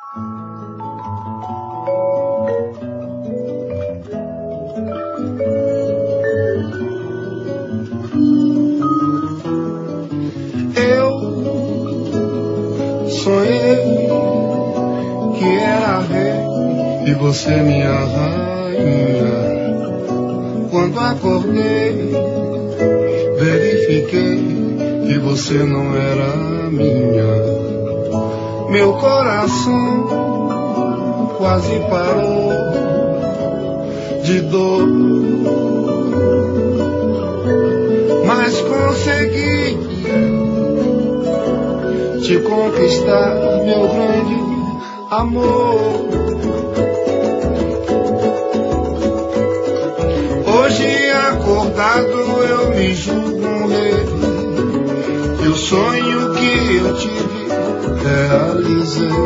Eu sonhei que era rei e você minha rainha. Quando acordei, verifiquei que você não era minha. Meu coração quase parou de dor, mas consegui te conquistar, meu grande amor. Hoje acordado eu me julgo um rei, e o sonho que eu tive realizei.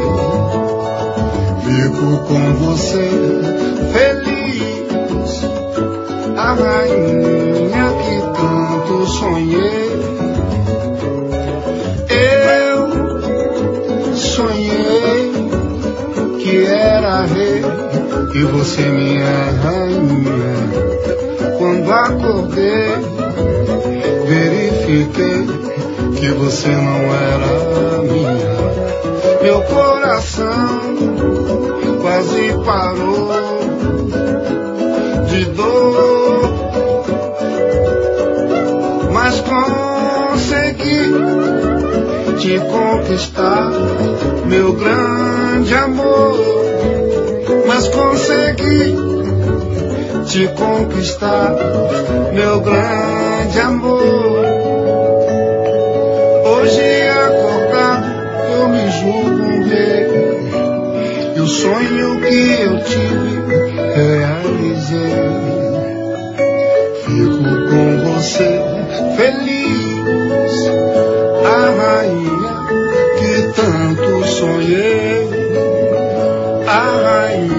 Fico com você feliz, a rainha que tanto sonhei. Eu sonhei que era rei e você minha rainha. Quando acordei, verifiquei que você não era minha. Meu coração quase parou de dor, mas consegui te conquistar, meu grande amor. Mas consegui te conquistar, meu grande amor. Hoje acordado eu me julgo um rei, e o sonho que eu tive realizei. Fico com você feliz, a rainha que tanto sonhei, a rainha